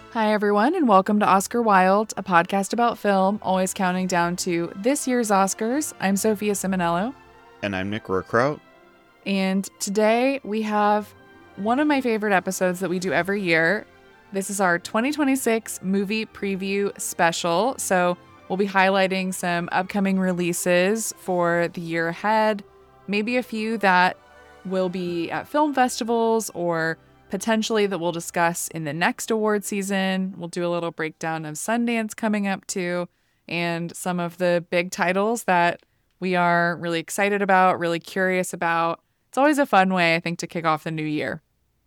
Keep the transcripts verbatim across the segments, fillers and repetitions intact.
Hi, everyone, and welcome to Oscar Wild, a podcast about film, always counting down to this year's Oscars. I'm Sophia Simonello. And I'm Nick Rohrkraut. And today we have one of my favorite episodes that we do every year. This is our twenty twenty-six movie preview special. So we'll be highlighting some upcoming releases for the year ahead, maybe a few that will be at film festivals or potentially that we'll discuss in the next award season. We'll do a little breakdown of Sundance coming up too, and some of the big titles that we are really excited about, really curious about. It's always a fun way, I think, to kick off the new year.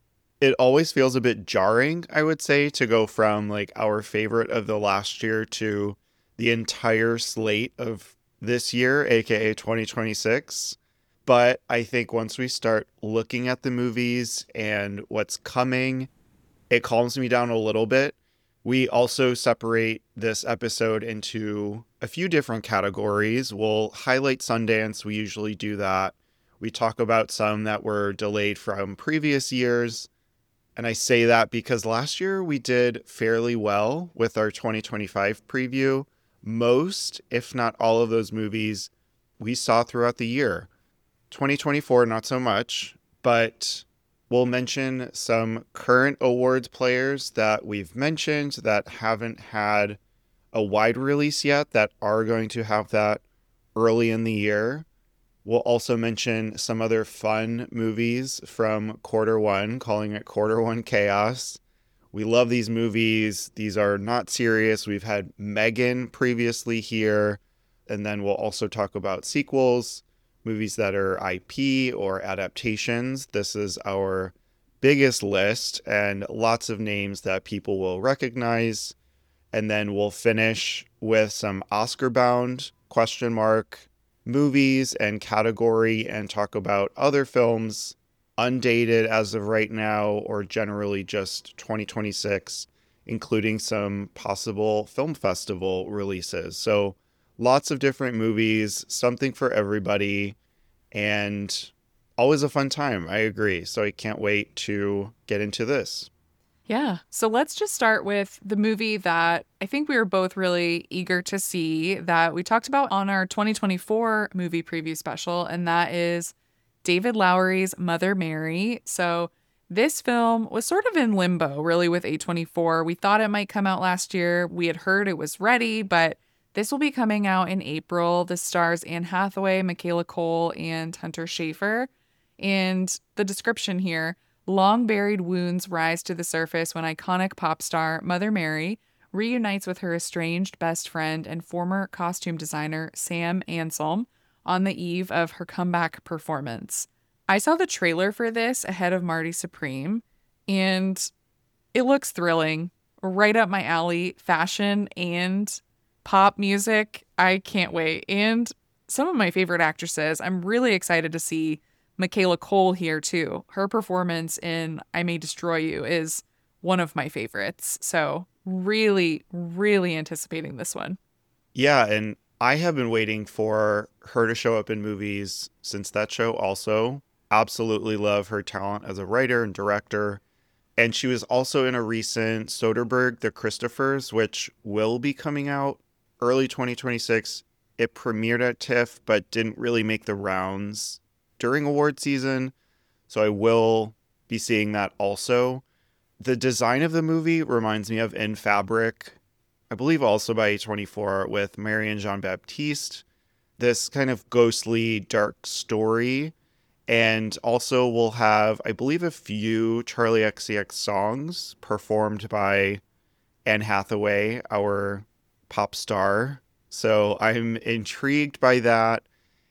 It always feels a bit jarring, I would say, to go from like our favorite of the last year to the entire slate of this year, aka twenty twenty-six. But I think once we start looking at the movies and what's coming, it calms me down a little bit. We also separate this episode into a few different categories. We'll highlight Sundance. We usually do that. We talk about some that were delayed from previous years. And I say that because last year we did fairly well with our twenty twenty-five preview. Most, if not all of those movies we saw throughout the year. twenty twenty-four, not so much, but we'll mention some current awards players that we've mentioned that haven't had a wide release yet, that are going to have that early in the year. We'll also mention some other fun movies from quarter one, calling it quarter one chaos. We love these movies. These are not serious. We've had Megan previously here, and then we'll also talk about sequels, movies that are I P or adaptations. This is our biggest list and lots of names that people will recognize. And then we'll finish with some Oscar-bound question mark movies and category and talk about other films undated as of right now or generally just twenty twenty-six, including some possible film festival releases. So lots of different movies, something for everybody, and always a fun time. I agree. So I can't wait to get into this. Yeah. So let's just start with the movie that I think we were both really eager to see, that we talked about on our twenty twenty-four movie preview special, and that is David Lowery's Mother Mary. So this film was sort of in limbo, really, with A twenty-four. We thought it might come out last year. We had heard it was ready, but this will be coming out in April. This stars Anne Hathaway, Michaela Cole, and Hunter Schafer. And the description here: long buried wounds rise to the surface when iconic pop star Mother Mary reunites with her estranged best friend and former costume designer Sam Anselm on the eve of her comeback performance. I saw the trailer for this ahead of Marty Supreme, and it looks thrilling, right up my alley. Fashion and pop music, I can't wait. And some of my favorite actresses. I'm really excited to see Michaela Cole here too. Her performance in I May Destroy You is one of my favorites. So really, really anticipating this one. Yeah, and I have been waiting for her to show up in movies since that show also. Absolutely love her talent as a writer and director. And she was also in a recent Soderbergh, The Christophers, which will be coming out early twenty twenty-six. It premiered at TIFF, but didn't really make the rounds during award season. So I will be seeing that also. The design of the movie reminds me of In Fabric, I believe also by A twenty-four, with Marianne Jean-Baptiste. This kind of ghostly, dark story. And also we'll have, I believe, a few Charli X C X songs performed by Anne Hathaway, our pop star. So I'm intrigued by that.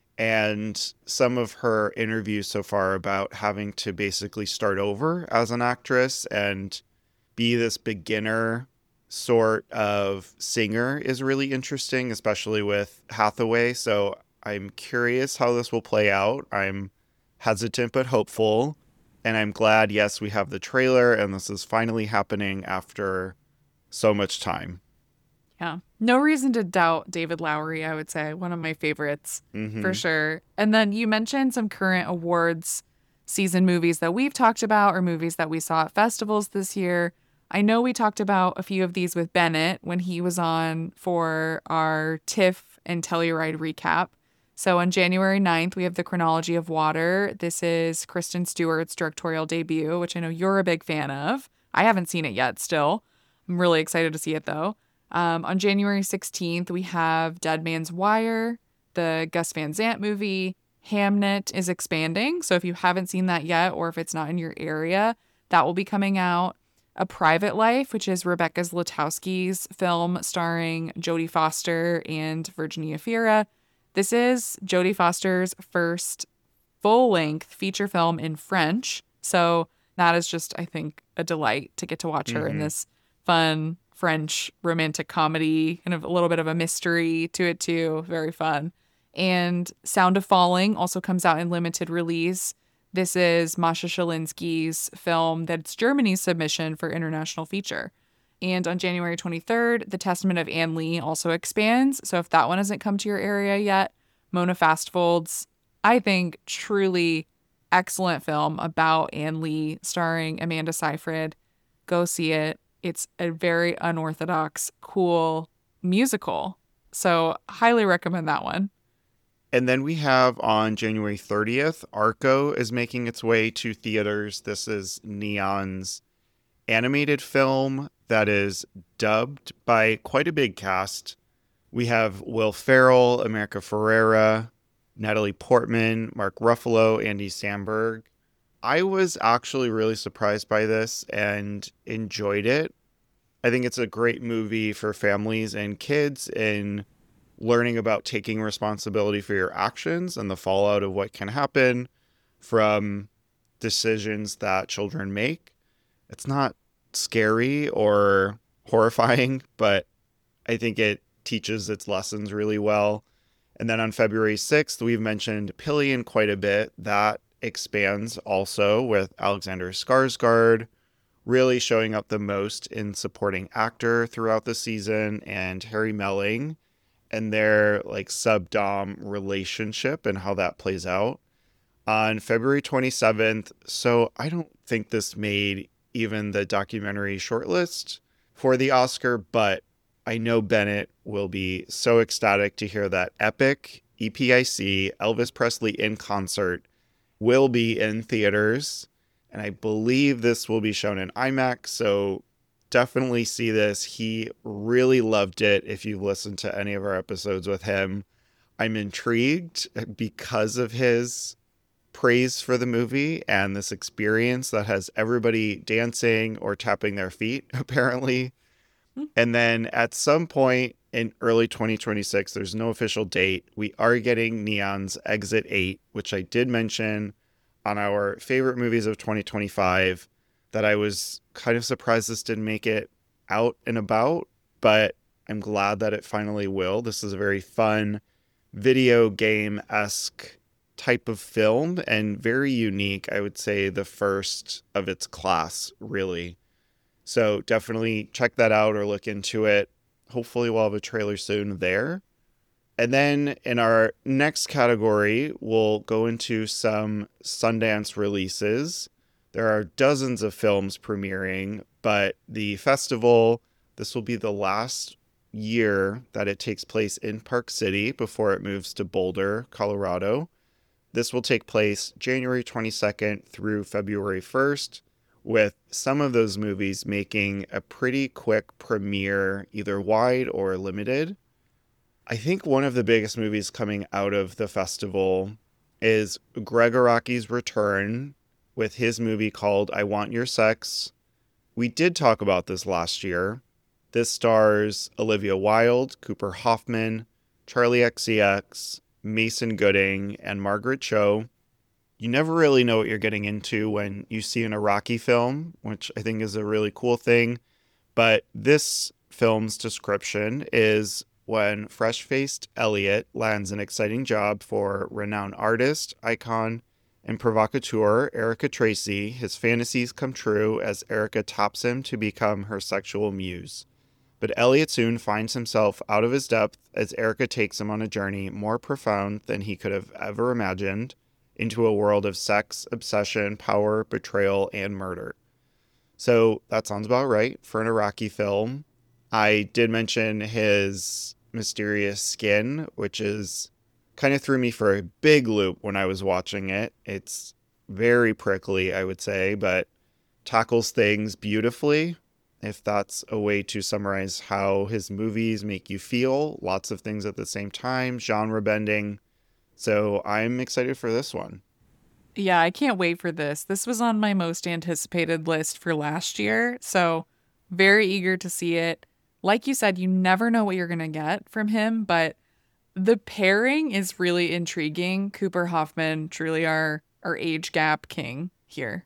And some of her interviews so far about having to basically start over as an actress and be this beginner sort of singer is really interesting, especially with Hathaway. So I'm curious how this will play out. I'm hesitant but hopeful. And I'm glad, yes, we have the trailer and this is finally happening after so much time. Yeah. No reason to doubt David Lowery, I would say. One of my favorites, Mm-hmm. for sure. And then you mentioned some current awards season movies that we've talked about or movies that we saw at festivals this year. I know we talked about a few of these with Bennett when he was on for our TIFF and Telluride recap. So on January ninth, we have The Chronology of Water. This is Kristen Stewart's directorial debut, which I know you're a big fan of. I haven't seen it yet still. I'm really excited to see it, though. Um, on January sixteenth, we have Dead Man's Wire, the Gus Van Sant movie. Hamnet is expanding, so if you haven't seen that yet, or if it's not in your area, that will be coming out. A Private Life, which is Rebecca Zlotowski's film starring Jodie Foster and Virginia Fira. This is Jodie Foster's first full-length feature film in French, so that is just, I think, a delight to get to watch her mm-hmm. in this fun French romantic comedy, kind of a little bit of a mystery to it too. Very fun. And Sound of Falling also comes out in limited release. This is Masha Shalinsky's film that's Germany's submission for international feature. And on January twenty-third, The Testament of Anne Lee also expands. So if that one hasn't come to your area yet, Mona Fastfold's, I think, truly excellent film about Anne Lee starring Amanda Seyfried. Go see it. It's a very unorthodox, cool musical. So highly recommend that one. And then we have on January thirtieth, Arco is making its way to theaters. This is Neon's animated film that is dubbed by quite a big cast. We have Will Ferrell, America Ferrera, Natalie Portman, Mark Ruffalo, Andy Samberg. I was actually really surprised by this and enjoyed it. I think it's a great movie for families and kids in learning about taking responsibility for your actions and the fallout of what can happen from decisions that children make. It's not scary or horrifying, but I think it teaches its lessons really well. And then on February sixth, we've mentioned Pillion quite a bit. That expands also with Alexander Skarsgård really showing up the most in supporting actor throughout the season, and Harry Melling and their like sub-dom relationship and how that plays out. On February twenty-seventh, so I don't think this made even the documentary shortlist for the Oscar, but I know Bennett will be so ecstatic to hear that Epic, E P I C, Elvis Presley in Concert will be in theaters. And I believe this will be shown in IMAX, so definitely see this. He really loved it if you've listened to any of our episodes with him. I'm intrigued because of his praise for the movie and this experience that has everybody dancing or tapping their feet, apparently. Mm-hmm. And then at some point in early twenty twenty-six, there's no official date, we are getting Neon's Exit eight, which I did mention on our favorite movies of twenty twenty-five, that I was kind of surprised this didn't make it out and about, but I'm glad that it finally will. This is a very fun video game-esque type of film and very unique. I would say the first of its class, really. So definitely check that out or look into it. Hopefully we'll have a trailer soon there. And then in our next category, we'll go into some Sundance releases. There are dozens of films premiering, but the festival, this will be the last year that it takes place in Park City before it moves to Boulder, Colorado. This will take place January twenty-second through February first, with some of those movies making a pretty quick premiere, either wide or limited. I think one of the biggest movies coming out of the festival is Gregg Araki's return with his movie called I Want Your Sex. We did talk about this last year. This stars Olivia Wilde, Cooper Hoffman, Charlie X C X, Mason Gooding, and Margaret Cho. You never really know what you're getting into when you see an Araki film, which I think is a really cool thing. But this film's description is when fresh-faced Elliot lands an exciting job for renowned artist, icon, and provocateur Erica Tracy, his fantasies come true as Erica taps him to become her sexual muse. But Elliot soon finds himself out of his depth as Erica takes him on a journey more profound than he could have ever imagined, into a world of sex, obsession, power, betrayal, and murder. So that sounds about right for an Iraqi film. I did mention his mysterious skin, which is kind of threw me for a big loop when I was watching it. It's very prickly, I would say, but tackles things beautifully. If that's a way to summarize how his movies make you feel, lots of things at the same time, genre bending. So I'm excited for this one. Yeah, I can't wait for this. This was on my most anticipated list for last year, so very eager to see it. Like you said, you never know what you're going to get from him, but the pairing is really intriguing. Cooper Hoffman, truly our our age gap king here.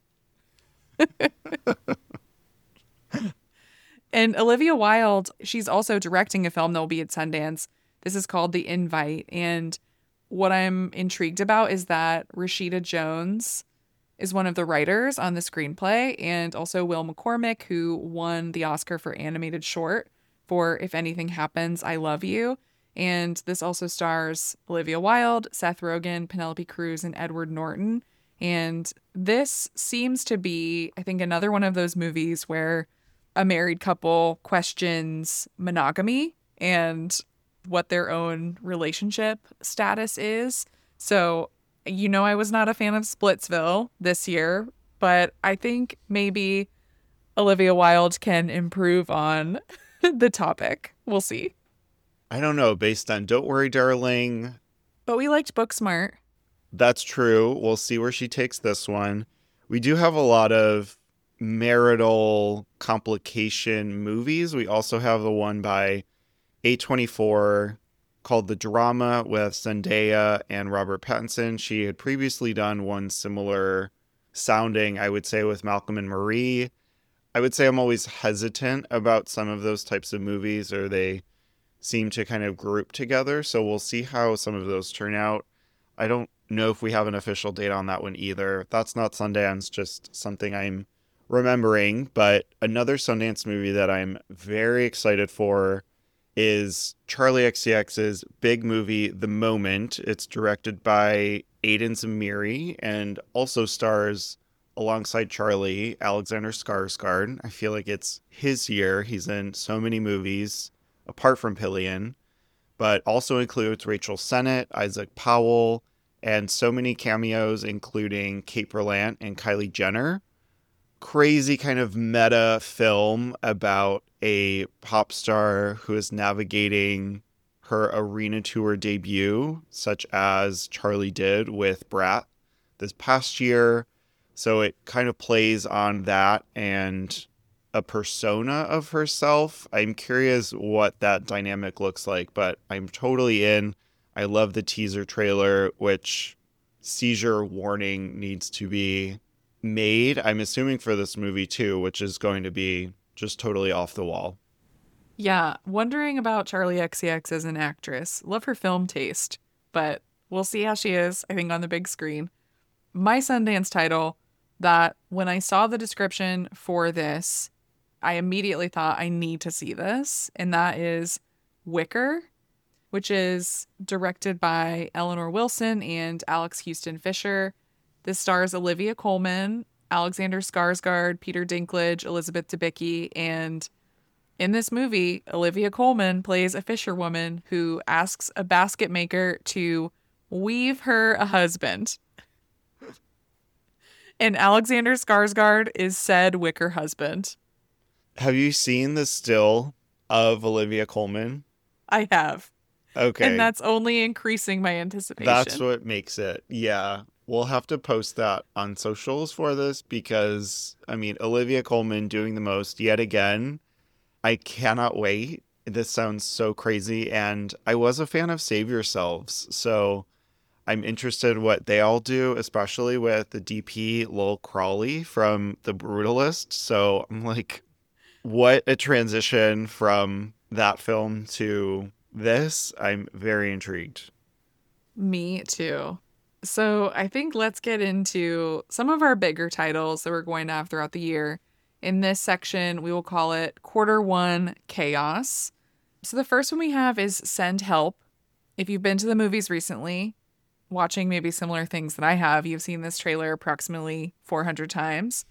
And Olivia Wilde, she's also directing a film that will be at Sundance. This is called The Invite. And what I'm intrigued about is that Rashida Jones is one of the writers on the screenplay, and also Will McCormick, who won the Oscar for animated short for If Anything Happens, I Love You. And this also stars Olivia Wilde, Seth Rogen, Penelope Cruz, and Edward Norton. And this seems to be, I think, another one of those movies where a married couple questions monogamy and what their own relationship status is. So, you know, I was not a fan of Splitsville this year, but I think maybe Olivia Wilde can improve on the topic. We'll see. I don't know, based on Don't Worry, Darling. But we liked Booksmart. That's true. We'll see where she takes this one. We do have a lot of marital complication movies. We also have the one by A twenty-four called The Drama with Zendaya and Robert Pattinson. She had previously done one similar sounding, I would say, with Malcolm and Marie. I would say I'm always hesitant about some of those types of movies, or they seem to kind of group together. So we'll see how some of those turn out. I don't know if we have an official date on that one either. That's not Sundance, just something I'm remembering. But another Sundance movie that I'm very excited for is Charlie X C X's big movie, The Moment. It's directed by Aidan Zamiri and also stars alongside Charlie, Alexander Skarsgård. I feel like it's his year. He's in so many movies apart from Pillion, but also includes Rachel Sennett, Isaac Powell, and so many cameos, including Kate Berlant and Kylie Jenner. Crazy kind of meta film about a pop star who is navigating her arena tour debut, such as Charlie did with Brat this past year. So it kind of plays on that and a persona of herself. I'm curious what that dynamic looks like, but I'm totally in. I love the teaser trailer, which seizure warning needs to be made, I'm assuming, for this movie too, which is going to be just totally off the wall. Yeah, wondering about Charlie X C X as an actress. Love her film taste, but we'll see how she is, I think, on the big screen. My Sundance title that when I saw the description for this, I immediately thought I need to see this, and that is Wicker, which is directed by Eleanor Wilson and Alex Houston Fisher. This stars Olivia Colman, Alexander Skarsgård, Peter Dinklage, Elizabeth Debicki, and in this movie, Olivia Colman plays a fisherwoman who asks a basket maker to weave her a husband. And Alexander Skarsgård is said wicker husband. Have you seen the still of Olivia Colman? I have. Okay. And that's only increasing my anticipation. That's what makes it. Yeah. We'll have to post that on socials for this because, I mean, Olivia Colman doing the most yet again. I cannot wait. This sounds so crazy. And I was a fan of Save Yourselves. So I'm interested what they all do, especially with the D P Lowell Crawley from The Brutalist. So I'm like, what a transition from that film to this. I'm very intrigued. Me too. So I think let's get into some of our bigger titles that we're going to have throughout the year. In this section, we will call it Quarter One Chaos. So the first one we have is Send Help. If you've been to the movies recently, watching maybe similar things that I have, you've seen this trailer approximately four hundred times.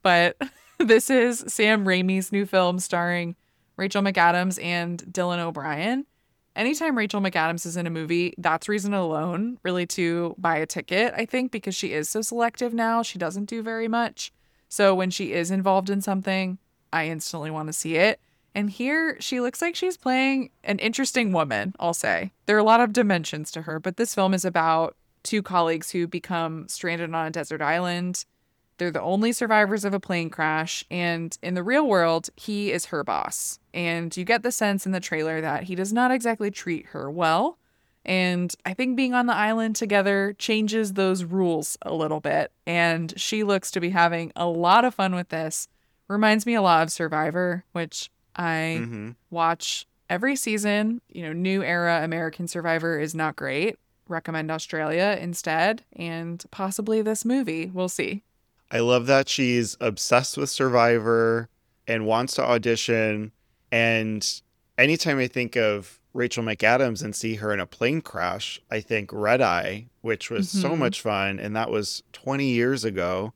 but this is Sam Raimi's new film starring Rachel McAdams and Dylan O'Brien. Anytime Rachel McAdams is in a movie, that's reason alone really to buy a ticket, I think, because she is so selective now. She doesn't do very much. So when she is involved in something, I instantly want to see it. And here she looks like she's playing an interesting woman, I'll say. There are a lot of dimensions to her, but this film is about two colleagues who become stranded on a desert island. They're the only survivors of a plane crash, and in the real world, he is her boss. And you get the sense in the trailer that he does not exactly treat her well. And I think being on the island together changes those rules a little bit. And she looks to be having a lot of fun with this. Reminds me a lot of Survivor, which I mm-hmm. watch every season. You know, new era American Survivor is not great. Recommend Australia instead, and possibly this movie. We'll see. I love that she's obsessed with Survivor and wants to audition. And anytime I think of Rachel McAdams and see her in a plane crash, I think Red Eye, which was mm-hmm. so much fun. And that was twenty years ago.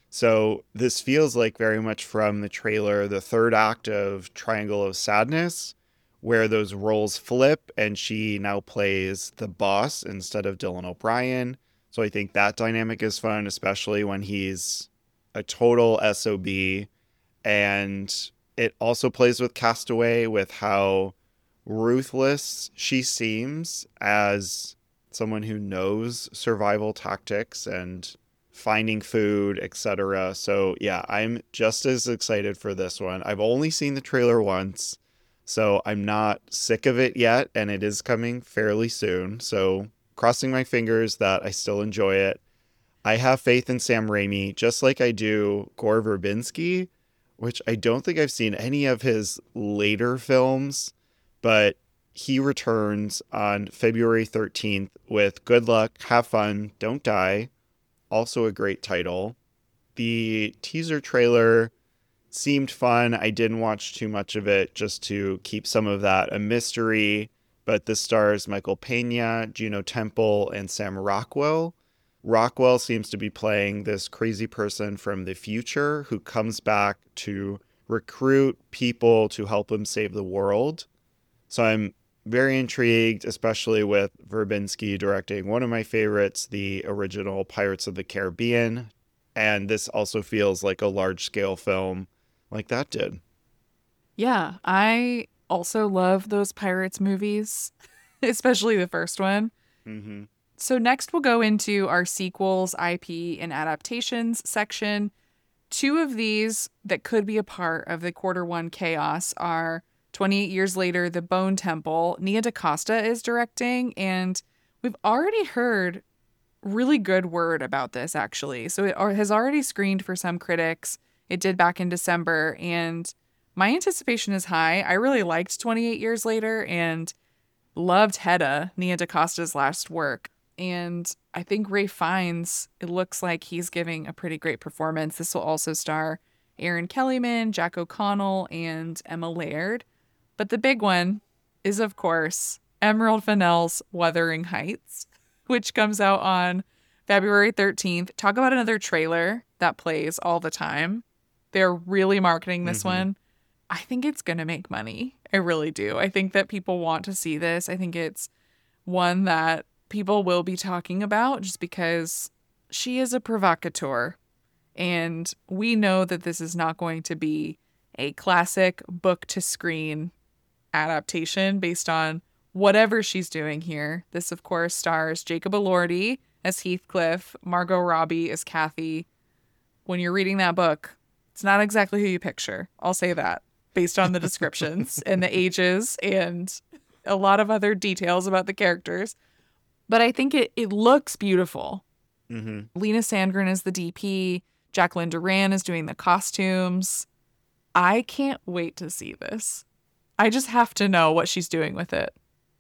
So this feels like very much from the trailer, the third act of Triangle of Sadness, where those roles flip and she now plays the boss instead of Dylan O'Brien. So I think that dynamic is fun, especially when he's a total S O B. And it also plays with Castaway, with how ruthless she seems as someone who knows survival tactics and finding food, et cetera. So yeah, I'm just as excited for this one. I've only seen the trailer once, so I'm not sick of it yet, and it is coming fairly soon. So crossing my fingers that I still enjoy it. I have faith in Sam Raimi, just like I do Gore Verbinski, which I don't think I've seen any of his later films, but he returns on February thirteenth with Good Luck, Have Fun, Don't Die. Also a great title. The teaser trailer seemed fun. I didn't watch too much of it just to keep some of that a mystery. But this stars Michael Pena, Juno Temple, and Sam Rockwell. Rockwell seems to be playing this crazy person from the future who comes back to recruit people to help him save the world. So I'm very intrigued, especially with Verbinski directing one of my favorites, the original Pirates of the Caribbean. And this also feels like a large-scale film like that did. Yeah, I also love those Pirates movies, especially the first one. Mm-hmm. So next we'll go into our sequels, I P, and adaptations section. Two of these that could be a part of the quarter one chaos are twenty-eight years later, The Bone Temple. Nia DaCosta is directing, and we've already heard really good word about this, actually. So it has already screened for some critics. It did back in December, and my anticipation is high. I really liked twenty-eight years later and loved Hedda, Nia DaCosta's last work. And I think Ralph Fiennes, it looks like he's giving a pretty great performance. This will also star Aaron Kellyman, Jack O'Connell, and Emma Laird. But the big one is, of course, Emerald Fennell's Wuthering Heights, which comes out on February thirteenth. Talk about another trailer that plays all the time. They're really marketing this mm-hmm. one. I think it's going to make money. I really do. I think that people want to see this. I think it's one that people will be talking about just because she is a provocateur. And we know that this is not going to be a classic book to screen adaptation based on whatever she's doing here. This, of course, stars Jacob Elordi as Heathcliff, Margot Robbie as Kathy. When you're reading that book, it's not exactly who you picture. I'll say that based on the descriptions and the ages and a lot of other details about the characters. But I think it, it looks beautiful. Mm-hmm. Lena Sandgren is the D P. Jacqueline Duran is doing the costumes. I can't wait to see this. I just have to know what she's doing with it.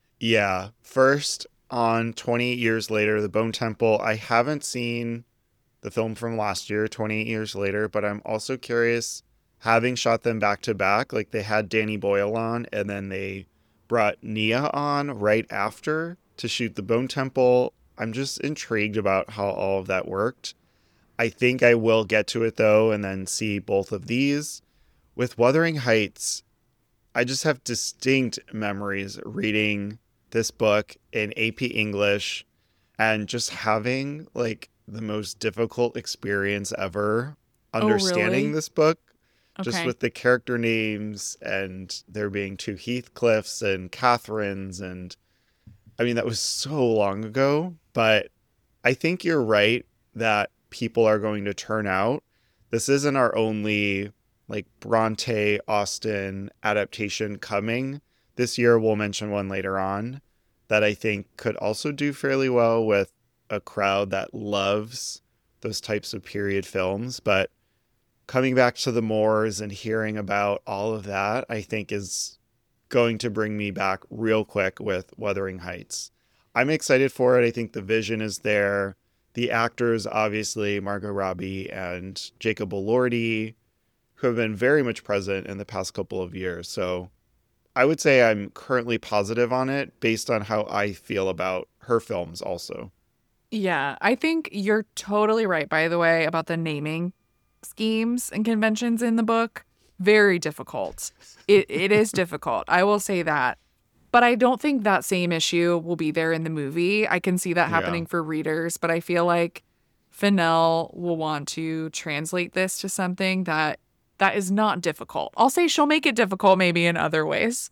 Yeah. First, on twenty-eight years later, The Bone Temple, I haven't seen the film from last year, twenty-eight years later, but I'm also curious, having shot them back to back, like they had Danny Boyle on and then they brought Nia on right after to shoot The Bone Temple. I'm just intrigued about how all of that worked. I think I will get to it though, and then see both of these. With Wuthering Heights, I just have distinct memories reading this book in A P English and just having like the most difficult experience ever Oh, understanding really? this book, just Okay. with the character names and there being two Heathcliffs and Catherines. And I mean, that was so long ago, but I think you're right that people are going to turn out. This isn't our only like Bronte Austen adaptation coming. This year we'll mention one later on that I think could also do fairly well with a crowd that loves those types of period films. But coming back to the moors and hearing about all of that, I think is going to bring me back real quick with Wuthering Heights. I'm excited for it. I think the vision is there. The actors, obviously, Margot Robbie and Jacob Elordi, who have been very much present in the past couple of years. So I would say I'm currently positive on it based on how I feel about her films also. Yeah, I think you're totally right, by the way, about the naming schemes and conventions in the book. Very difficult. It it is difficult. I will say that. But I don't think that same issue will be there in the movie. I can see that Yeah. happening for readers, but I feel like Fennell will want to translate this to something that that is not difficult. I'll say she'll make it difficult maybe in other ways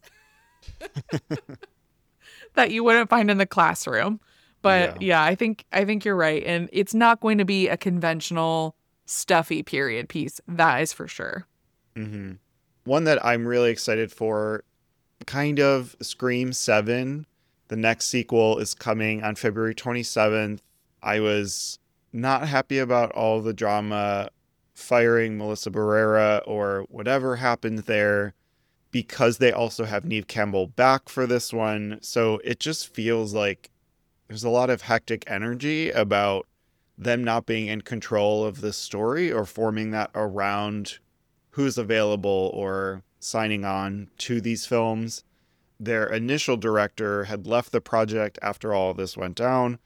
that you wouldn't find in the classroom. But Yeah. yeah, I think I think you're right. And it's not going to be a conventional stuffy period piece. That is for sure. hmm One that I'm really excited for, kind of Scream seven. The next sequel is coming on February twenty-seventh. I was not happy about all the drama firing Melissa Barrera or whatever happened there because they also have Neve Campbell back for this one. So it just feels like there's a lot of hectic energy about them not being in control of this story or forming that around who's available or signing on to these films. Their initial director had left the project after all of this went down.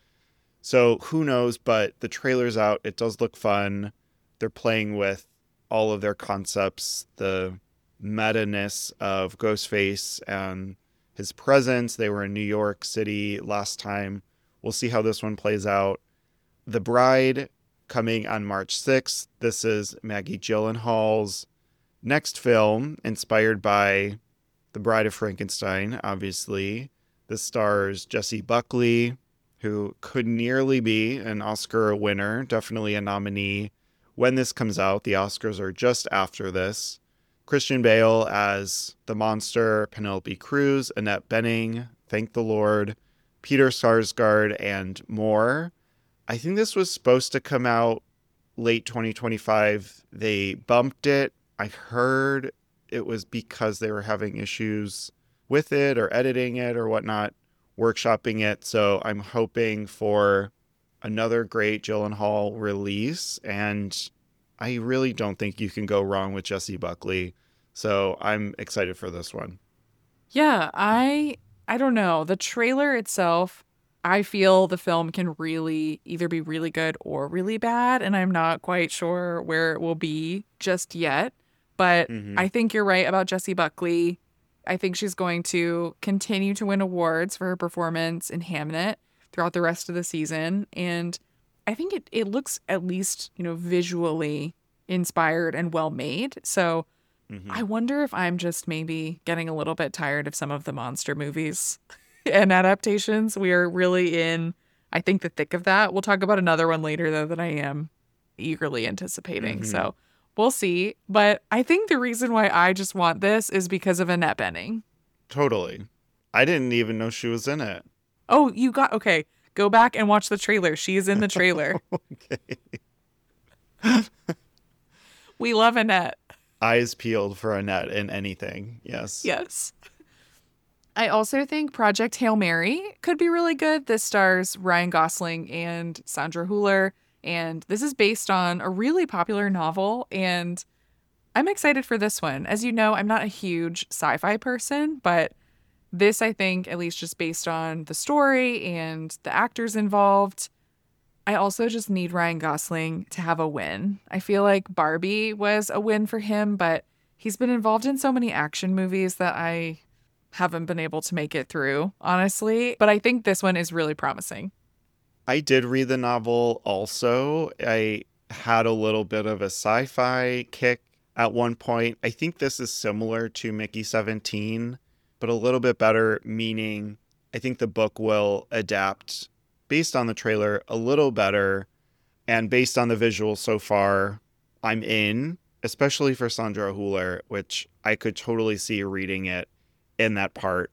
So who knows, but the trailer's out. It does look fun. They're playing with all of their concepts, the meta-ness of Ghostface and his presence. They were in New York City last time. We'll see how this one plays out. The Bride coming on March sixth. This is Maggie Gyllenhaal's next film, inspired by The Bride of Frankenstein, obviously. This stars Jessie Buckley, who could nearly be an Oscar winner, definitely a nominee. When this comes out, the Oscars are just after this. Christian Bale as the monster, Penelope Cruz, Annette Bening, thank the Lord, Peter Sarsgaard, and more. I think this was supposed to come out late twenty twenty-five. They bumped it. I heard it was because they were having issues with it or editing it or whatnot, workshopping it. So I'm hoping for another great Gyllenhaal release. And I really don't think you can go wrong with Jessie Buckley. So I'm excited for this one. Yeah, I I don't know. The trailer itself, I feel the film can really either be really good or really bad, and I'm not quite sure where it will be just yet. But Mm-hmm. I think you're right about Jessie Buckley. I think she's going to continue to win awards for her performance in Hamnet throughout the rest of the season. And I think it, it looks at least, you know, visually inspired and well made. So Mm-hmm. I wonder if I'm just maybe getting a little bit tired of some of the monster movies and adaptations. We are really in, I think, the thick of that. We'll talk about another one later, though, that I am eagerly anticipating. Mm-hmm. So we'll see. But I think the reason why I just want this is because of Annette Bening. Totally. I didn't even know she was in it. Oh, you got, okay. Go back and watch the trailer. She is in the trailer. Okay. We love Annette. Eyes peeled for Annette in anything. Yes. Yes. I also think Project Hail Mary could be really good. This stars Ryan Gosling and Sandra Hüller, and this is based on a really popular novel, and I'm excited for this one. As you know, I'm not a huge sci-fi person, but this, I think, at least just based on the story and the actors involved, I also just need Ryan Gosling to have a win. I feel like Barbie was a win for him, but he's been involved in so many action movies that I haven't been able to make it through, honestly. But I think this one is really promising. I did read the novel also. I had a little bit of a sci-fi kick at one point. I think this is similar to Mickey seventeen, but a little bit better, meaning I think the book will adapt based on the trailer a little better. And based on the visuals so far, I'm in, especially for Sandra Hüller, which I could totally see reading it in that part.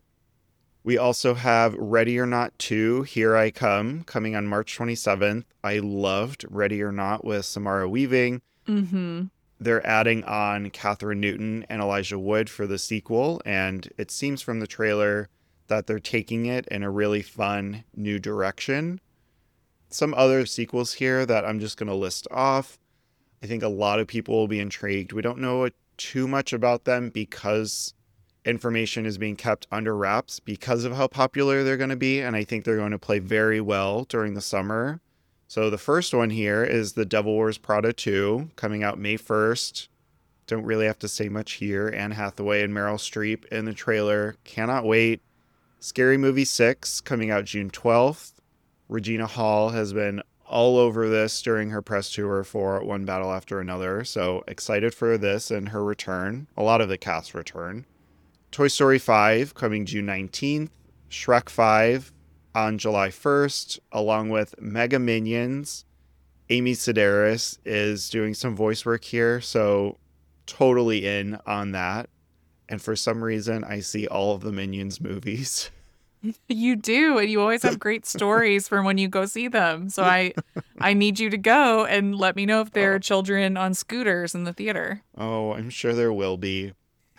We also have Ready or Not two, Here I Come, coming on March twenty-seventh. I loved Ready or Not with Samara Weaving. Mm-hmm. They're adding on Catherine Newton and Elijah Wood for the sequel, and it seems from the trailer that they're taking it in a really fun new direction. Some other sequels here that I'm just going to list off. I think a lot of people will be intrigued. We don't know too much about them because information is being kept under wraps because of how popular they're going to be, and I think they're going to play very well during the summer. So the first one here is The Devil Wears Prada two, coming out May first. Don't really have to say much here. Anne Hathaway and Meryl Streep in the trailer. Cannot wait. Scary Movie six, coming out June twelfth. Regina Hall has been all over this during her press tour for One Battle After Another, so excited for this and her return. A lot of the cast return. Toy Story five, coming June nineteenth. Shrek five on July first, along with Mega Minions. Amy Sedaris is doing some voice work here, so totally in on that. And for some reason, I see all of the Minions movies. You do, and you always have great stories from when you go see them. So I I need you to go and let me know if there are children on scooters in the theater. Oh, I'm sure there will be.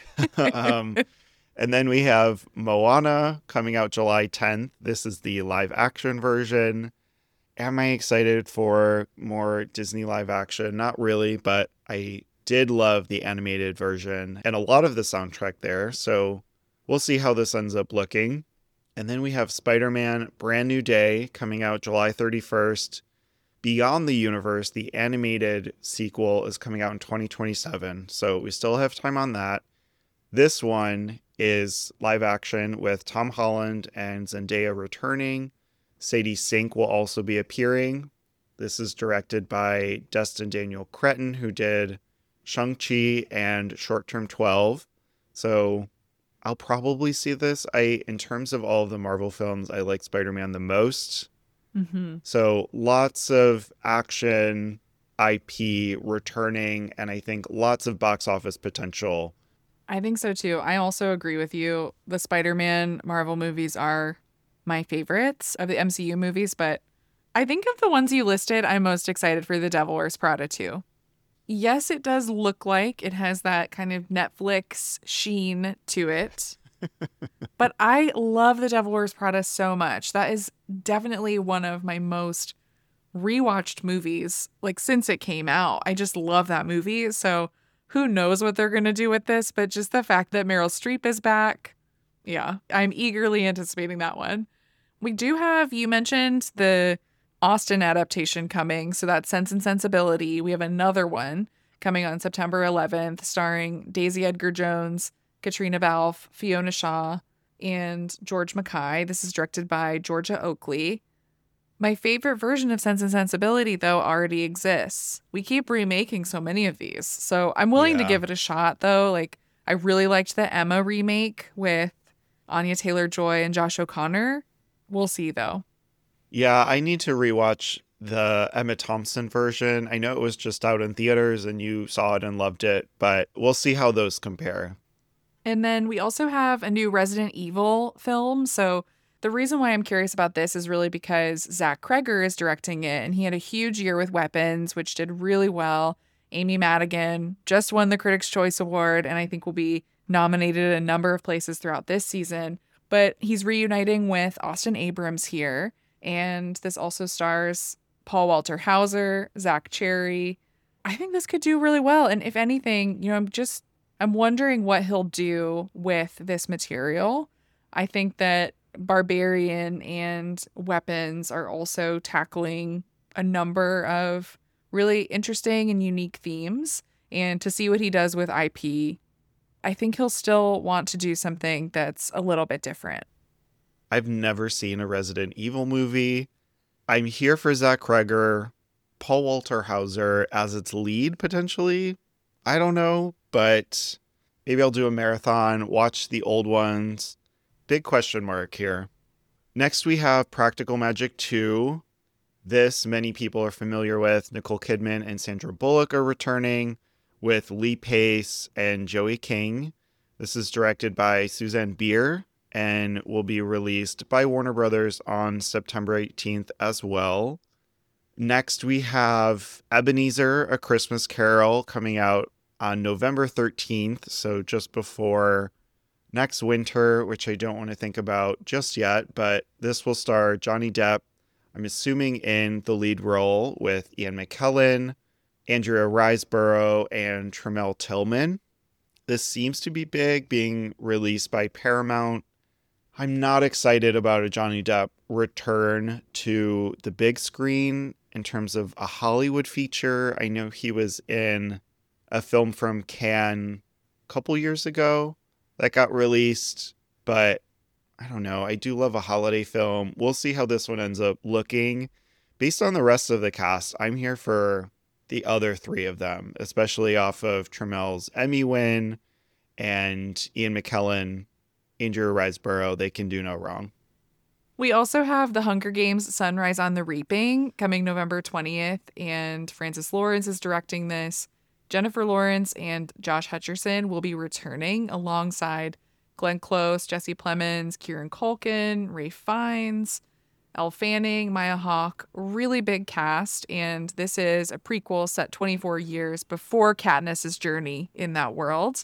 um, and then we have Moana coming out July tenth. This is the live action version. Am I excited for more Disney live action? Not really, but I did love the animated version and a lot of the soundtrack there. So we'll see how this ends up looking. And then we have Spider-Man Brand New Day coming out July thirty-first. Beyond the Universe, the animated sequel, is coming out in twenty twenty-seven. So we still have time on that. This one is live action with Tom Holland and Zendaya returning. Sadie Sink will also be appearing. This is directed by Destin Daniel Cretton, who did Shang-Chi and Short Term twelve. So I'll probably see this. I, in terms of all of the Marvel films, I like Spider-Man the most. Mm-hmm. So lots of action, I P returning, and I think lots of box office potential. I think so too. I also agree with you. The Spider-Man Marvel movies are my favorites of the M C U movies, but I think of the ones you listed, I'm most excited for The Devil Wears Prada two. Yes, it does look like it has that kind of Netflix sheen to it. But I love The Devil Wears Prada so much. That is definitely one of my most rewatched movies, like since it came out. I just love that movie. So who knows what they're going to do with this, but just the fact that Meryl Streep is back. Yeah, I'm eagerly anticipating that one. We do have, you mentioned the Austen adaptation coming. So that's Sense and Sensibility. We have another one coming on September eleventh, starring Daisy Edgar Jones, Katrina Balfe, Fiona Shaw, and George Mackay. This is directed by Georgia Oakley. My favorite version of Sense and Sensibility, though, already exists. We keep remaking so many of these. So I'm willing Yeah. to give it a shot, though. Like, I really liked the Emma remake with Anya Taylor-Joy and Josh O'Connor. We'll see, though. Yeah, I need to rewatch the Emma Thompson version. I know it was just out in theaters and you saw it and loved it, but we'll see how those compare. And then we also have a new Resident Evil film. So the reason why I'm curious about this is really because Zach Kreger is directing it, and he had a huge year with Weapons, which did really well. Amy Madigan just won the Critics' Choice Award, and I think will be nominated a number of places throughout this season. But he's reuniting with Austin Abrams here, and this also stars Paul Walter Hauser, Zach Cherry. I think this could do really well. And if anything, you know, I'm just, I'm wondering what he'll do with this material. I think that Barbarian and Weapons are also tackling a number of really interesting and unique themes. And to see what he does with I P, I think he'll still want to do something that's a little bit different. I've never seen a Resident Evil movie. I'm here for Zach Kreger, Paul Walter Hauser as its lead, potentially. I don't know, but maybe I'll do a marathon, watch the old ones. Big question mark here. Next, we have Practical Magic two. This, many people are familiar with. Nicole Kidman and Sandra Bullock are returning with Lee Pace and Joey King. This is directed by Suzanne Bier and will be released by Warner Brothers on September eighteenth as well. Next, we have Ebenezer, A Christmas Carol, coming out on November thirteenth, so just before next winter, which I don't want to think about just yet, but this will star Johnny Depp, I'm assuming in the lead role, with Ian McKellen, Andrea Riseborough, and Tremel Tillman. This seems to be big, being released by Paramount. I'm not excited about a Johnny Depp return to the big screen in terms of a Hollywood feature. I know he was in a film from Cannes a couple years ago that got released, but I don't know. I do love a holiday film. We'll see how this one ends up looking. Based on the rest of the cast, I'm here for the other three of them, especially off of Tremel's Emmy win and Ian McKellen, Andrea Riseborough. They can do no wrong. We also have The Hunger Games: Sunrise on the Reaping coming November twentieth, and Francis Lawrence is directing this. Jennifer Lawrence and Josh Hutcherson will be returning alongside Glenn Close, Jesse Plemons, Kieran Culkin, Ralph Fiennes, Elle Fanning, Maya Hawke. Really big cast, and this is a prequel set twenty-four years before Katniss's journey in that world.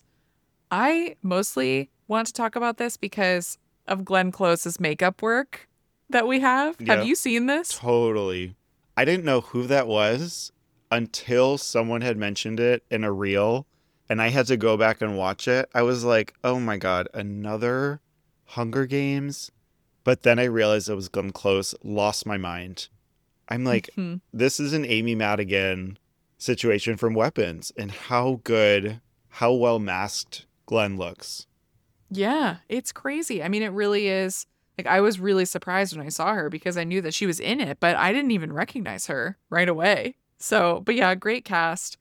I mostly want to talk about this because of Glenn Close's makeup work that we have. Yeah, have you seen this? Totally. I didn't know who that was until someone had mentioned it in a reel, and I had to go back and watch it. I was like, oh my God, another Hunger Games? But then I realized it was Glenn Close, lost my mind. I'm like, mm-hmm. This is an Amy Madigan situation from Weapons, and how good, how well masked Glenn looks. Yeah, it's crazy. I mean, it really is. Like, I was really surprised when I saw her because I knew that she was in it, but I didn't even recognize her right away. So, but yeah, great cast.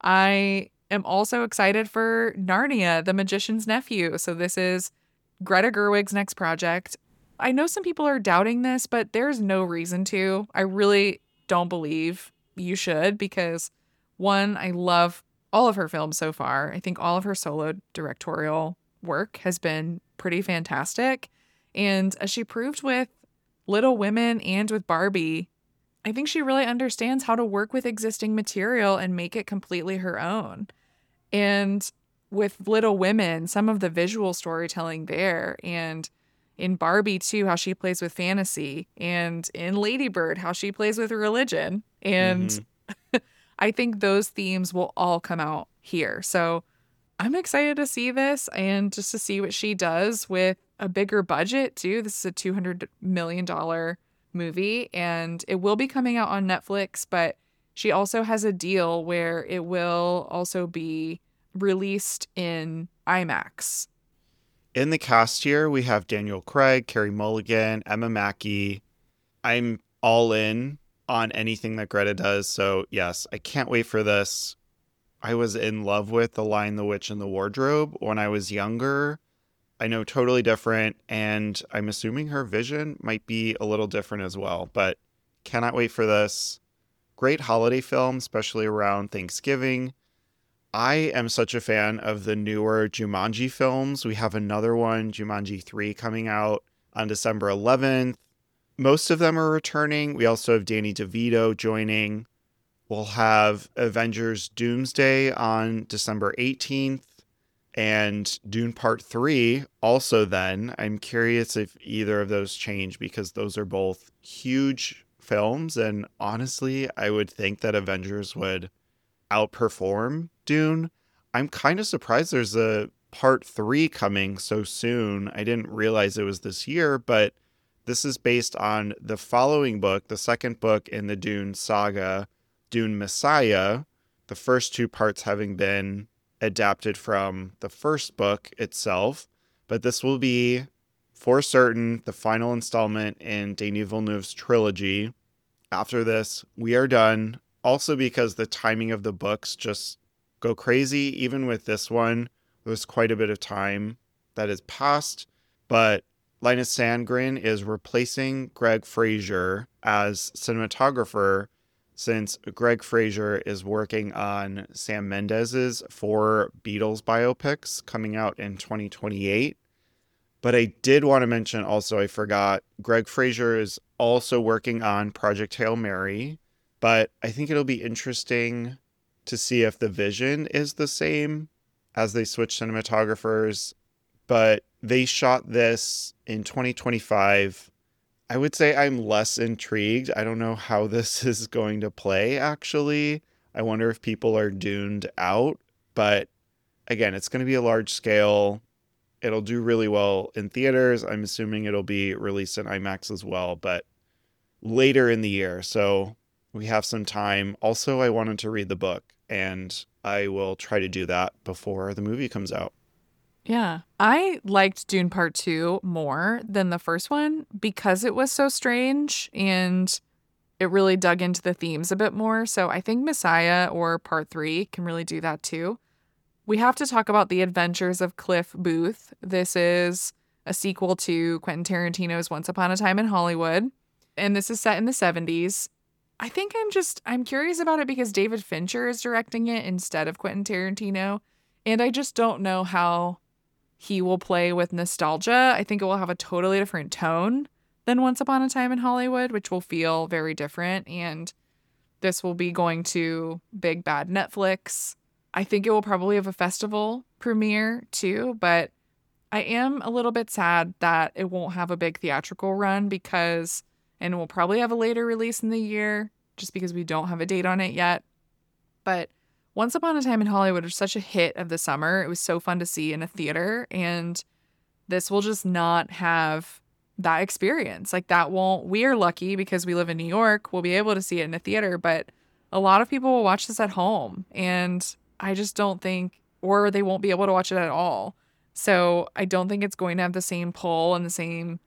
I am also excited for Narnia, the Magician's Nephew. So this is Greta Gerwig's next project. I know some people are doubting this, but there's no reason to. I really don't believe you should because, one, I love all of her films so far. I think all of her solo directorial work has been pretty fantastic. And as she proved with Little Women and with Barbie, I think she really understands how to work with existing material and make it completely her own. And with Little Women, some of the visual storytelling there, and in Barbie too, how she plays with fantasy, and in Lady Bird, how she plays with religion. And mm-hmm. I think those themes will all come out here. So I'm excited to see this and just to see what she does with a bigger budget too. This is a two hundred million dollars movie, and it will be coming out on Netflix, but she also has a deal where it will also be released in IMAX. In the cast here, we have Daniel Craig, Carey Mulligan, Emma Mackey. I'm all in on anything that Greta does, so yes, I can't wait for this. I was in love with The Lion, the Witch, and the Wardrobe when I was younger. I know, totally different, and I'm assuming her vision might be a little different as well, but cannot wait for this. Great holiday film, especially around Thanksgiving. I am such a fan of the newer Jumanji films. We have another one, Jumanji three, coming out on December eleventh. Most of them are returning. We also have Danny DeVito joining. We'll have Avengers Doomsday on December eighteenth. And Dune Part three also then. I'm curious if either of those change because those are both huge films. And honestly, I would think that Avengers would outperform Dune. I'm kind of surprised there's a Part three coming so soon. I didn't realize it was this year, but This is based on the following book, the second book in the Dune saga, Dune Messiah, the first two parts having been adapted from the first book itself. But this will be, for certain, the final installment in Denis Villeneuve's trilogy. After this, we are done. Also because the timing of the books just go crazy. Even with this one, there's quite a bit of time that has passed. But Linus Sandgren is replacing Greg Fraser as cinematographer, since Greg Fraser is working on Sam Mendes's four Beatles biopics coming out in twenty twenty-eight. But I did want to mention also, I forgot, Greg Fraser is also working on Project Hail Mary, but I think it'll be interesting to see if the vision is the same as they switch cinematographers. But they shot this in twenty twenty-five. I would say I'm less intrigued. I don't know how this is going to play, actually. I wonder if people are duned out. But again, it's going to be a large scale. It'll do really well in theaters. I'm assuming it'll be released in IMAX as well, but later in the year. So we have some time. Also, I wanted to read the book, and I will try to do that before the movie comes out. Yeah, I liked Dune Part two more than the first one because it was so strange and it really dug into the themes a bit more. So I think Messiah or Part three can really do that too. We have to talk about The Adventures of Cliff Booth. This is a sequel to Quentin Tarantino's Once Upon a Time in Hollywood, and this is set in the seventies. I think I'm just, I'm curious about it because David Fincher is directing it instead of Quentin Tarantino, and I just don't know how he will play with nostalgia. I think it will have a totally different tone than Once Upon a Time in Hollywood, which will feel very different. And this will be going to big bad Netflix. I think it will probably have a festival premiere too, but I am a little bit sad that it won't have a big theatrical run because, and it will probably have a later release in the year just because we don't have a date on it yet. But Once Upon a Time in Hollywood was such a hit of the summer. It was so fun to see in a theater, and this will just not have that experience. Like that won't, we are lucky because we live in New York. We'll be able to see it in a theater, but a lot of people will watch this at home, and I just don't think, or they won't be able to watch it at all. So I don't think it's going to have the same pull and the same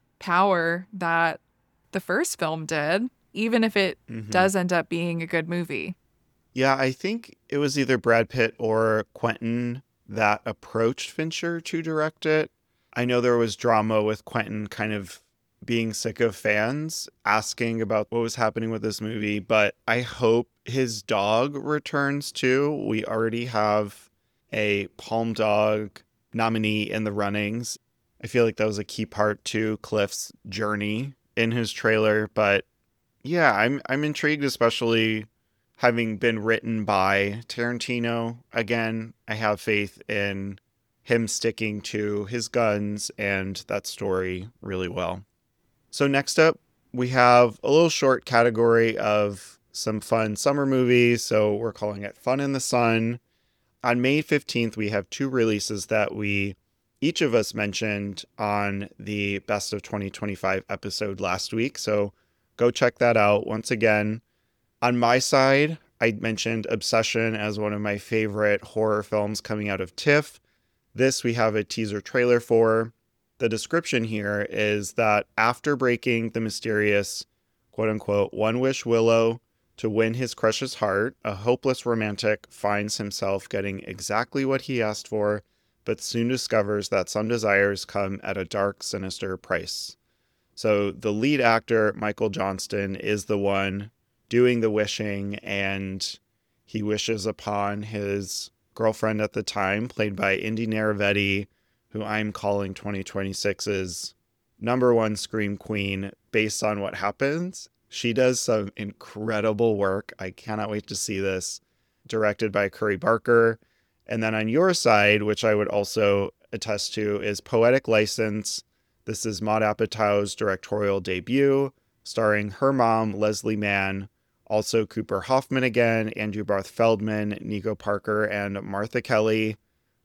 power that the first film did, even if it mm-hmm. does end up being a good movie. Yeah, I think it was either Brad Pitt or Quentin that approached Fincher to direct it. I know there was drama with Quentin kind of being sick of fans asking about what was happening with this movie, but I hope his dog returns too. We already have a Palm Dog nominee in the runnings. I feel like that was a key part to Cliff's journey in his trailer, but yeah, I'm I'm intrigued, especially having been written by Tarantino. Again, I have faith in him sticking to his guns and that story really well. So next up, we have a little short category of some fun summer movies. So we're calling it Fun in the Sun. On May fifteenth, we have two releases that we, each of us mentioned on the Best of twenty twenty-five episode last week. So go check that out. Once again, on my side, I mentioned Obsession as one of my favorite horror films coming out of TIFF. This we have a teaser trailer for. The description here is that after breaking the mysterious, quote-unquote, one-wish willow to win his crush's heart, a hopeless romantic finds himself getting exactly what he asked for, but soon discovers that some desires come at a dark, sinister price. So the lead actor, Michael Johnston, is the one doing the wishing, and he wishes upon his girlfriend at the time, played by Indy Neravetti, who I'm calling twenty twenty-six's number one scream queen based on what happens. She does some incredible work. I cannot wait to see this. Directed by Curry Barker. And then on your side, which I would also attest to, is Poetic License. This is Maud Apatow's directorial debut, starring her mom, Leslie Mann, also Cooper Hoffman again, Andrew Barth Feldman, Nico Parker, and Martha Kelly.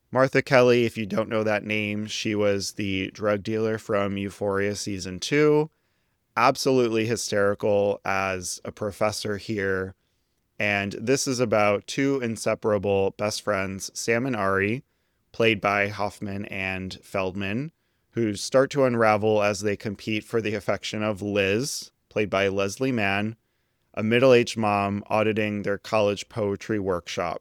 Martha Kelly, if you don't know that name, she was the drug dealer from Euphoria season two. Absolutely hysterical as a professor here. And this is about two inseparable best friends, Sam and Ari, played by Hoffman and Feldman, who start to unravel as they compete for the affection of Liz, played by Leslie Mann, a middle-aged mom auditing their college poetry workshop.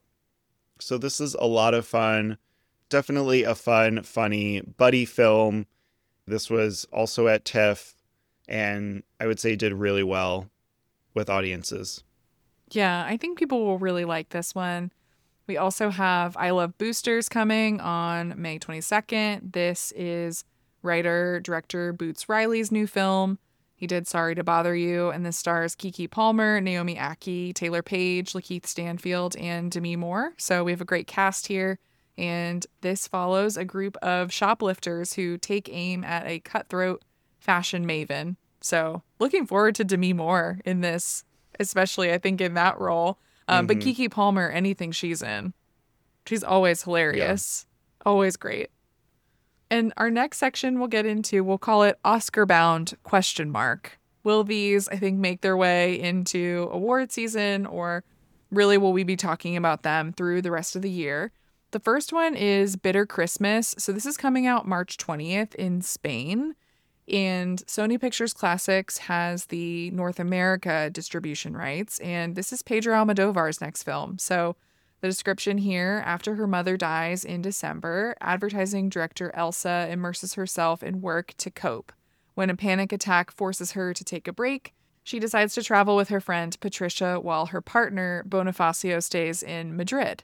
So this is a lot of fun. Definitely a fun, funny buddy film. This was also at TIFF, and I would say did really well with audiences. Yeah, I think people will really like this one. We also have I Love Boosters coming on May twenty-second. This is writer, director Boots Riley's new film. He did Sorry to Bother You, and this stars Keke Palmer, Naomi Ackie, Taylor Page, Lakeith Stanfield, and Demi Moore. So we have a great cast here. And this follows a group of shoplifters who take aim at a cutthroat fashion maven. So looking forward to Demi Moore in this, especially I think in that role. Um, Mm-hmm. But Keke Palmer, anything she's in, she's always hilarious, yeah. Always great. And our next section we'll get into, we'll call it Oscar bound question mark. Will these, I think, make their way into award season, or really will we be talking about them through the rest of the year? The first one is Bitter Christmas. So this is coming out March twentieth in Spain. And Sony Pictures Classics has the North America distribution rights. And this is Pedro Almodovar's next film. So the description here, after her mother dies in December, advertising director Elsa immerses herself in work to cope. When a panic attack forces her to take a break, she decides to travel with her friend Patricia while her partner Bonifacio stays in Madrid.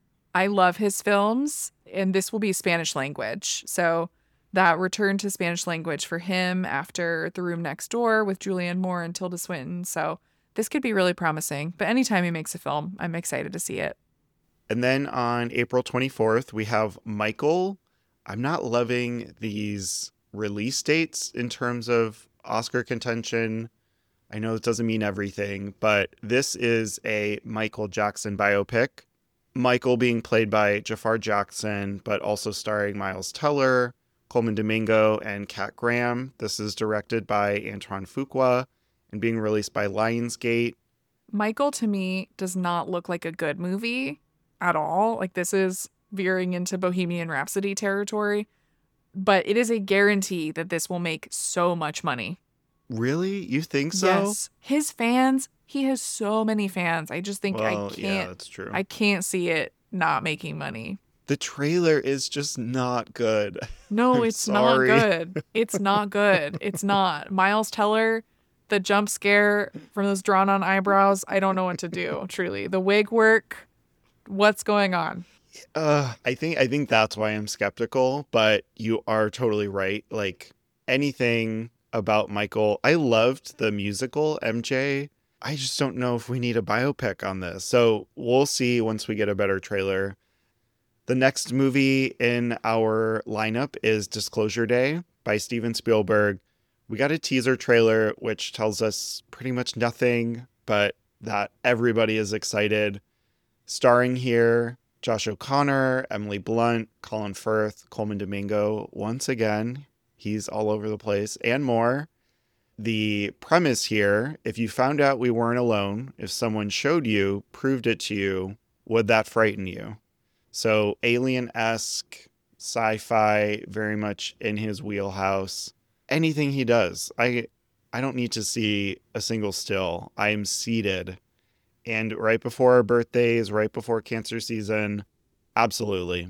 I love his films, and this will be Spanish language. So that return to Spanish language for him after The Room Next Door with Julianne Moore and Tilda Swinton. So this could be really promising. But anytime he makes a film, I'm excited to see it. And then on April twenty-fourth, we have Michael. I'm not loving these release dates in terms of Oscar contention. I know it doesn't mean everything, but this is a Michael Jackson biopic. Michael being played by Jafar Jackson, but also starring Miles Teller, Coleman Domingo, and Kat Graham. This is directed by Antoine Fuqua and being released by Lionsgate. Michael, to me, does not look like a good movie at all. Like, this is veering into Bohemian Rhapsody territory, but it is a guarantee that this will make so much money. Really? You think so? Yes. His fans, he has so many fans. I just think well, I can't, yeah, that's true. I can't see it not making money. The trailer is just not good. No, I'm it's sorry. not good. It's not good. It's not. Miles Teller, the jump scare from those drawn on eyebrows, I don't know what to do, truly. The wig work, what's going on? Uh, I think I think that's why I'm skeptical, but you are totally right. Like, anything about Michael, I loved the musical M J. I just don't know if we need a biopic on this. So we'll see once we get a better trailer. The next movie in our lineup is Disclosure Day by Steven Spielberg. We got a teaser trailer, which tells us pretty much nothing, but that everybody is excited. Starring here, Josh O'Connor, Emily Blunt, Colin Firth, Coleman Domingo. Once again, he's all over the place, and more. The premise here, if you found out we weren't alone, if someone showed you, proved it to you, would that frighten you? So alien-esque, sci-fi, very much in his wheelhouse. Anything he does, I I don't need to see a single still. I am seated. And right before our birthdays, right before cancer season, absolutely.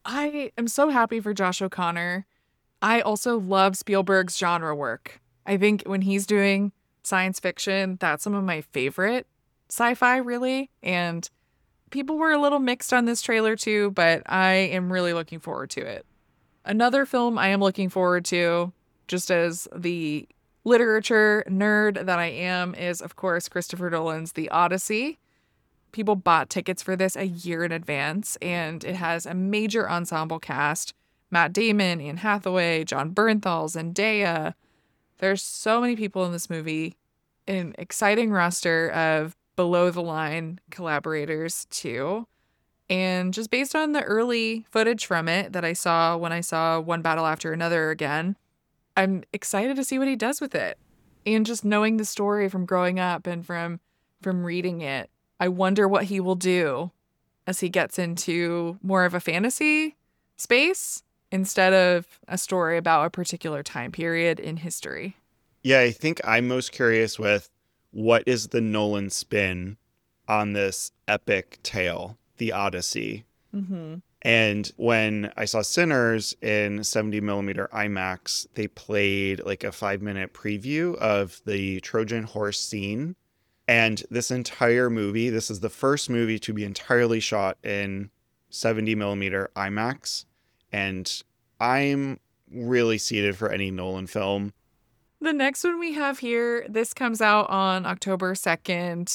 I am so happy for Josh O'Connor. I also love Spielberg's genre work. I think when he's doing science fiction, that's some of my favorite sci-fi, really. And people were a little mixed on this trailer too, but I am really looking forward to it. Another film I am looking forward to, just as the literature nerd that I am, is, of course, Christopher Nolan's The Odyssey. People bought tickets for this a year in advance, and it has a major ensemble cast. Matt Damon, Anne Hathaway, John Bernthal, Zendaya. There's so many people in this movie. An exciting roster of below-the-line collaborators, too. And just based on the early footage from it that I saw when I saw One Battle After Another again, I'm excited to see what he does with it. And just knowing the story from growing up and from from reading it, I wonder what he will do as he gets into more of a fantasy space instead of a story about a particular time period in history. Yeah, I think I'm most curious with what is the Nolan spin on this epic tale, the Odyssey. Mm-hmm. And when I saw Sinners in seventy millimeter IMAX, they played like a five minute preview of the Trojan horse scene. And this entire movie, this is the first movie to be entirely shot in seventy millimeter IMAX. And I'm really seated for any Nolan film. The next one we have here, this comes out on October second.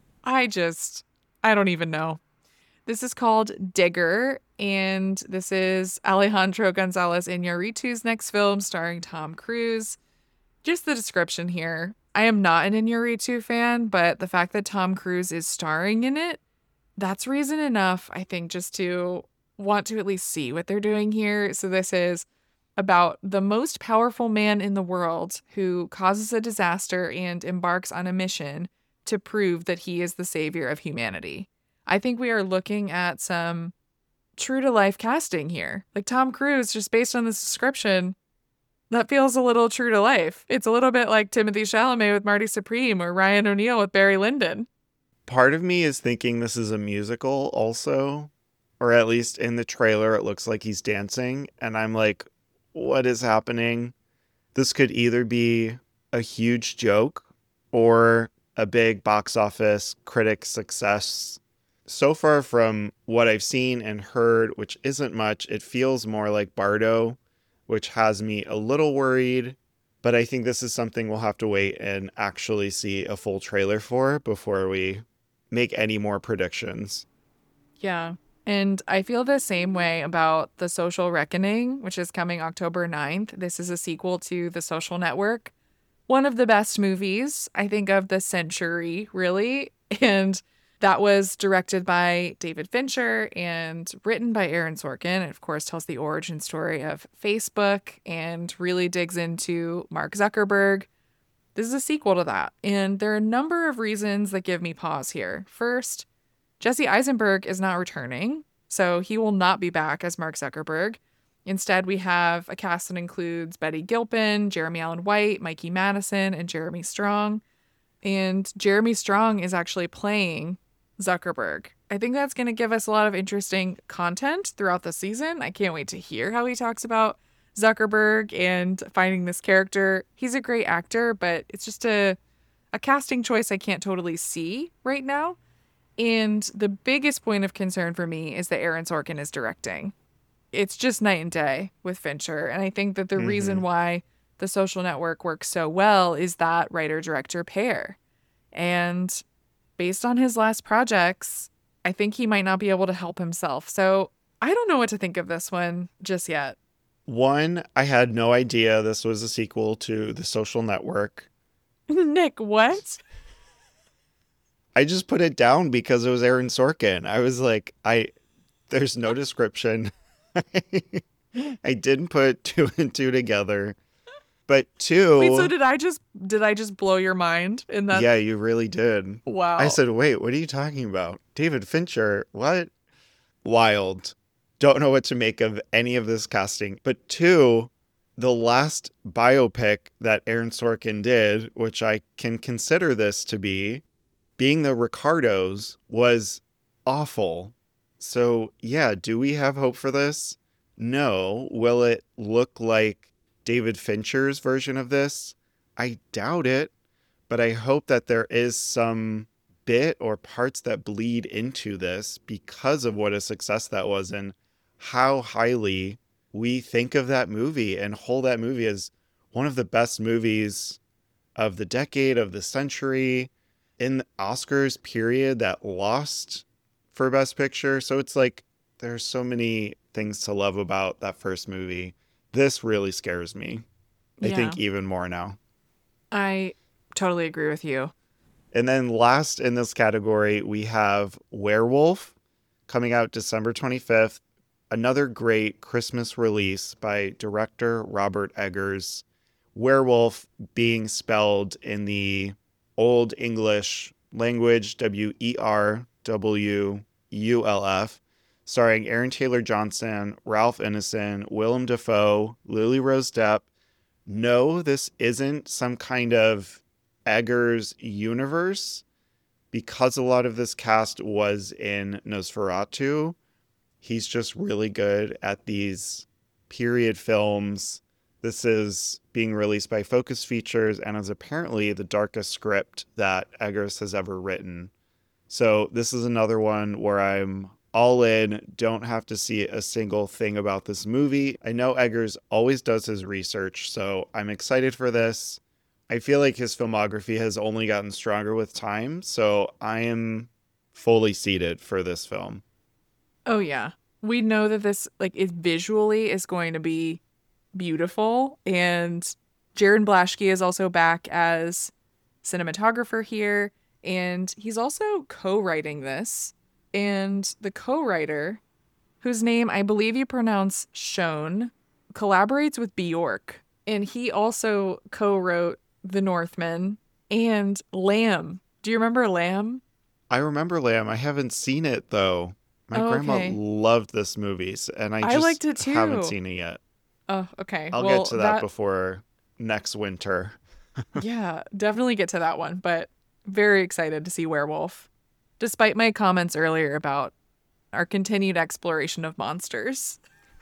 I just, I don't even know. This is called Digger, and this is Alejandro Gonzalez Iñárritu's next film starring Tom Cruise. Just the description here. I am not an Iñárritu fan, but the fact that Tom Cruise is starring in it, that's reason enough, I think, just to want to at least see what they're doing here. So this is about the most powerful man in the world who causes a disaster and embarks on a mission to prove that he is the savior of humanity. I think we are looking at some true to life casting here. Like Tom Cruise, just based on this description, that feels a little true to life. It's a little bit like Timothée Chalamet with Marty Supreme or Ryan O'Neal with Barry Lyndon. Part of me is thinking this is a musical also, or at least in the trailer, it looks like he's dancing. And I'm like, what is happening? This could either be a huge joke or a big box office critic success. So far from what I've seen and heard, which isn't much, it feels more like Bardo, which has me a little worried. But I think this is something we'll have to wait and actually see a full trailer for before we make any more predictions. Yeah. And I feel the same way about The Social Reckoning, which is coming October ninth. This is a sequel to The Social Network. One of the best movies, I think, of the century, really. And that was directed by David Fincher and written by Aaron Sorkin. It, of course, tells the origin story of Facebook and really digs into Mark Zuckerberg. This is a sequel to that. And there are a number of reasons that give me pause here. First, Jesse Eisenberg is not returning, so he will not be back as Mark Zuckerberg. Instead, we have a cast that includes Betty Gilpin, Jeremy Allen White, Mikey Madison, and Jeremy Strong. And Jeremy Strong is actually playing Zuckerberg. I think that's going to give us a lot of interesting content throughout the season. I can't wait to hear how he talks about Zuckerberg and finding this character. He's a great actor, but it's just a, a casting choice I can't totally see right now. And the biggest point of concern for me is that Aaron Sorkin is directing. It's just night and day with Fincher. And I think that the mm-hmm. reason why The Social Network works so well is that writer-director pair. And based on his last projects, I think he might not be able to help himself. So I don't know what to think of this one just yet. One, I had no idea this was a sequel to The Social Network. Nick, what? I just put it down because it was Aaron Sorkin. I was like, I, there's no description. I didn't put two and two together. But two. Wait, so did I just did I just blow your mind in that? Yeah, you really did. Wow. I said, wait, what are you talking about? David Fincher, what? Wild. Don't know what to make of any of this casting. But two, the last biopic that Aaron Sorkin did, which I can consider this to be, Being the Ricardos, was awful. So, yeah, do we have hope for this? No. Will it look like David Fincher's version of this? I doubt it, but I hope that there is some bit or parts that bleed into this because of what a success that was and how highly we think of that movie and hold that movie as one of the best movies of the decade, of the century, in the Oscars period that lost for Best Picture. So it's like there's so many things to love about that first movie. This really scares me. I yeah. think even more now. I totally agree with you. And then last in this category, we have Werewolf. coming out December twenty-fifth. Another great Christmas release by director Robert Eggers. Werewolf being spelled in the Old English language, W E R W U L F, starring Aaron Taylor Johnson, Ralph Ineson, Willem Dafoe, Lily Rose Depp. No, this isn't some kind of Eggers universe, because a lot of this cast was in Nosferatu. He's just really good at these period films. This is being released by Focus Features and is apparently the darkest script that Eggers has ever written. So this is another one where I'm all in, don't have to see a single thing about this movie. I know Eggers always does his research, so I'm excited for this. I feel like his filmography has only gotten stronger with time, so I am fully seated for this film. Oh, yeah. We know that this, like, it visually is going to be beautiful, and Jared Blaschke is also back as cinematographer here, and he's also co-writing this. And the co-writer, whose name I believe you pronounce Schoen, collaborates with Bjork, and he also co-wrote The Northman and Lamb. Do you remember Lamb? I remember Lamb. I haven't seen it though. My oh, grandma okay. loved this movie, and I just I liked it too. haven't seen it yet. Oh, okay. I'll well, get to that, that before next winter. Yeah, definitely get to that one, but very excited to see Werewolf, despite my comments earlier about our continued exploration of monsters.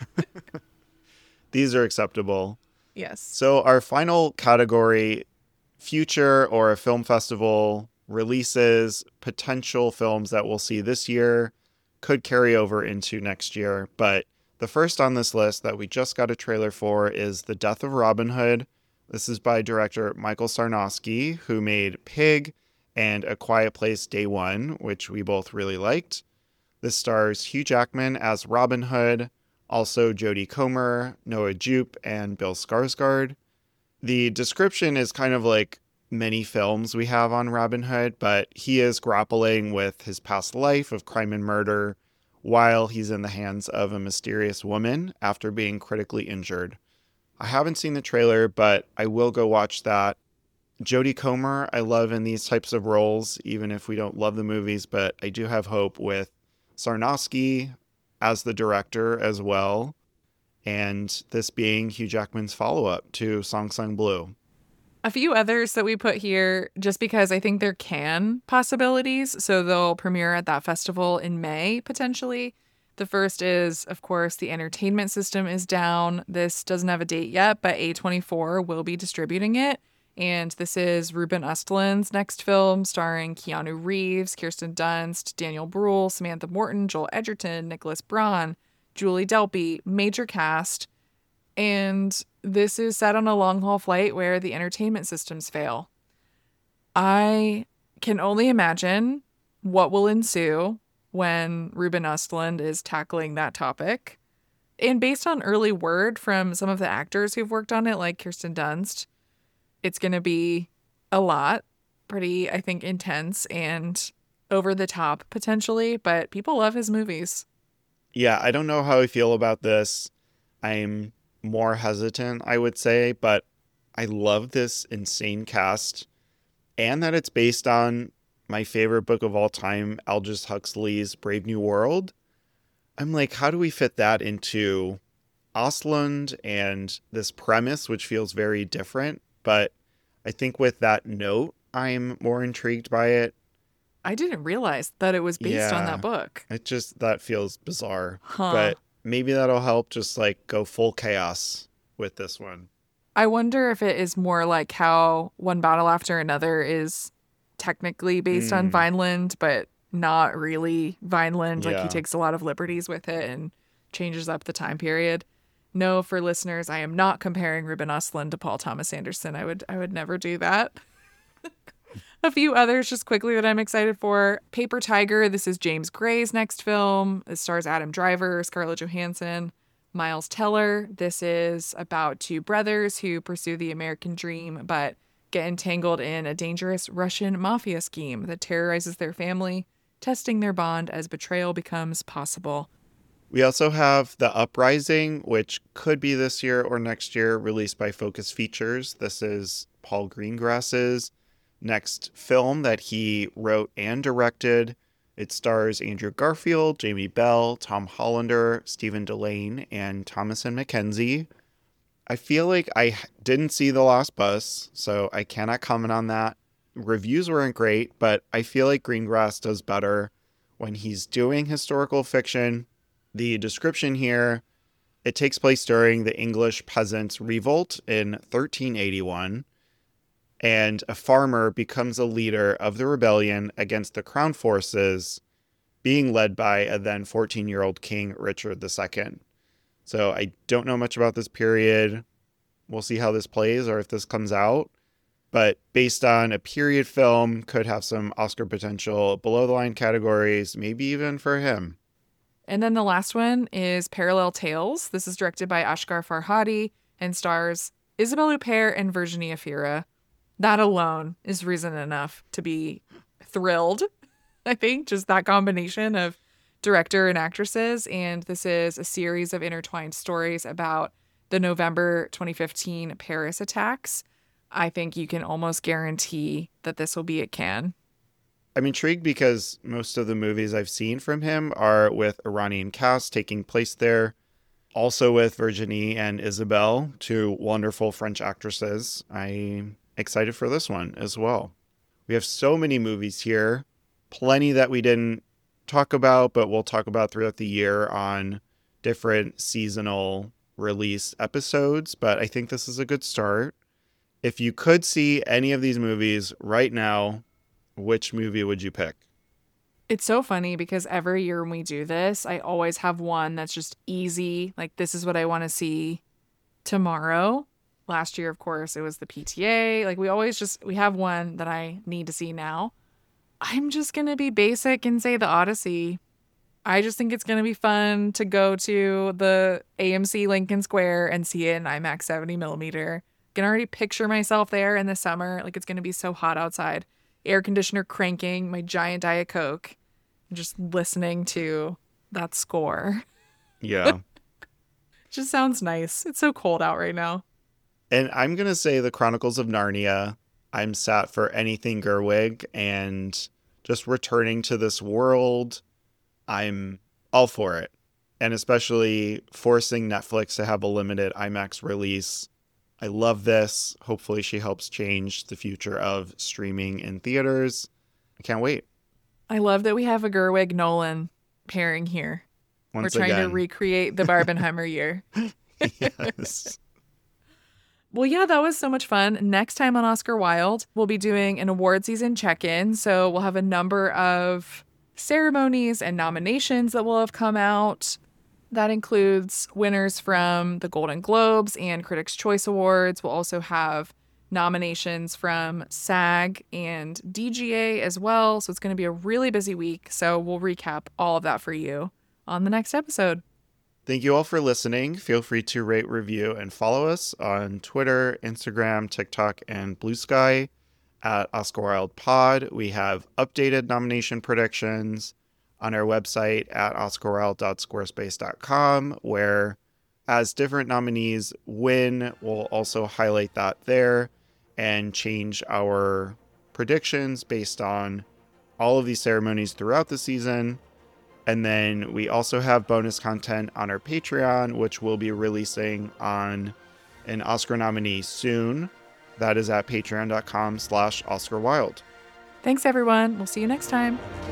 These are acceptable. Yes. So our final category, future or a film festival releases, potential films that we'll see this year, could carry over into next year. But the first on this list that we just got a trailer for is The Death of Robin Hood. This is by director Michael Sarnowski, who made Pig and A Quiet Place Day One, which we both really liked. This stars Hugh Jackman as Robin Hood, also Jodie Comer, Noah Jupe, and Bill Skarsgård. The description is kind of like many films we have on Robin Hood, but he is grappling with his past life of crime and murder while he's in the hands of a mysterious woman after being critically injured. I haven't seen the trailer, but I will go watch that. Jodie Comer, I love in these types of roles, even if we don't love the movies, but I do have hope with Sarnowski as the director as well, and this being Hugh Jackman's follow-up to Song Sung Blue. A few others that we put here just because I think there can possibilities, so they'll premiere at that festival in May, potentially. The first is, of course, The Entertainment System is down. This doesn't have a date yet, but A twenty-four will be distributing it. And this is Ruben Östlund's next film, starring Keanu Reeves, Kirsten Dunst, Daniel Bruhl, Samantha Morton, Joel Edgerton, Nicholas Braun, Julie Delpy, major cast. And this is set on a long-haul flight where the entertainment systems fail. I can only imagine what will ensue when Ruben Östlund is tackling that topic. And based on early word from some of the actors who've worked on it, like Kirsten Dunst, it's going to be a lot, pretty, I think, intense and over the top potentially, but people love his movies. Yeah, I don't know how I feel about this. I'm more hesitant, I would say, but I love this insane cast and that it's based on my favorite book of all time, Aldous Huxley's Brave New World. I'm like, how do we fit that into Östlund and this premise, which feels very different? But I think with that note, I'm more intrigued by it. I didn't realize that it was based yeah, on that book. It just, that feels bizarre. Huh. But maybe that'll help just like go full chaos with this one. I wonder if it is more like how One Battle After Another is technically based mm. on Vineland, but not really Vineland. Yeah. Like he takes a lot of liberties with it and changes up the time period. No, for listeners, I am not comparing Ruben Östlund to Paul Thomas Anderson. I would I would never do that. A few others just quickly that I'm excited for. Paper Tiger. This is James Gray's next film. It stars Adam Driver, Scarlett Johansson, Miles Teller. This is about two brothers who pursue the American dream but get entangled in a dangerous Russian mafia scheme that terrorizes their family. testing their bond as betrayal becomes possible. We also have The Uprising, which could be this year or next year, released by Focus Features. This is Paul Greengrass's next film that he wrote and directed. It stars Andrew Garfield, Jamie Bell, Tom Hollander, Stephen Delane, and Thomasin McKenzie. I feel like I didn't see The Last Bus, so I cannot comment on that. Reviews weren't great, but I feel like Greengrass does better when he's doing historical fiction. The description here, it takes place during the English peasants' revolt in thirteen eighty-one, and a farmer becomes a leader of the rebellion against the crown forces, being led by a then fourteen-year-old King Richard the Second. So I don't know much about this period. We'll see how this plays or if this comes out. But based on a period film, could have some Oscar potential below the line categories, maybe even for him. And then the last one is Parallel Tales. This is directed by Asghar Farhadi and stars Isabelle Huppert and Virginie Efira. That alone is reason enough to be thrilled, I think, just that combination of director and actresses. And this is a series of intertwined stories about the November twenty fifteen Paris attacks. I think you can almost guarantee that this will be at Cannes. I'm intrigued because most of the movies I've seen from him are with Iranian cast taking place there. Also with Virginie and Isabelle, two wonderful French actresses. I'm excited for this one as well. We have so many movies here. Plenty that we didn't talk about, but we'll talk about throughout the year on different seasonal release episodes. But I think this is a good start. If you could see any of these movies right now, which movie would you pick? It's so funny because every year when we do this, I always have one that's just easy. Like, this is what I want to see tomorrow. Last year, of course, it was the P T A. Like, we always just, we have one that I need to see now. I'm just going to be basic and say The Odyssey. I just think it's going to be fun to go to the A M C Lincoln Square and see it in IMAX seventy millimeter. I can already picture myself there in the summer. Like, it's going to be so hot outside. Air conditioner cranking, my giant Diet Coke, and just listening to that score. Yeah. Just sounds nice. It's so cold out right now. And I'm going to say The Chronicles of Narnia. I'm sat for anything Gerwig, and just returning to this world, I'm all for it. And especially forcing Netflix to have a limited IMAX release. I love this. Hopefully she helps change the future of streaming in theaters. I can't wait. I love that we have a Gerwig Nolan pairing here. Once We're trying again. to recreate the Barbenheimer year. Yes. Well, yeah, that was so much fun. Next time on Oscar Wilde, we'll be doing an award season check-in. So we'll have a number of ceremonies and nominations that will have come out. That includes winners from the Golden Globes and Critics' Choice Awards. We'll also have nominations from SAG and D G A as well. So it's going to be a really busy week. So we'll recap all of that for you on the next episode. Thank you all for listening. Feel free to rate, review, and follow us on Twitter, Instagram, TikTok, and Blue Sky at Oscar Wilde Pod. We have updated nomination predictions on our website at oscar wilde dot squarespace dot com, where as different nominees win, we'll also highlight that there and change our predictions based on all of these ceremonies throughout the season. And then we also have bonus content on our Patreon, which we'll be releasing on an Oscar nominee soon. That is at patreon dot com slash Oscar Wilde. Thanks, everyone. We'll see you next time.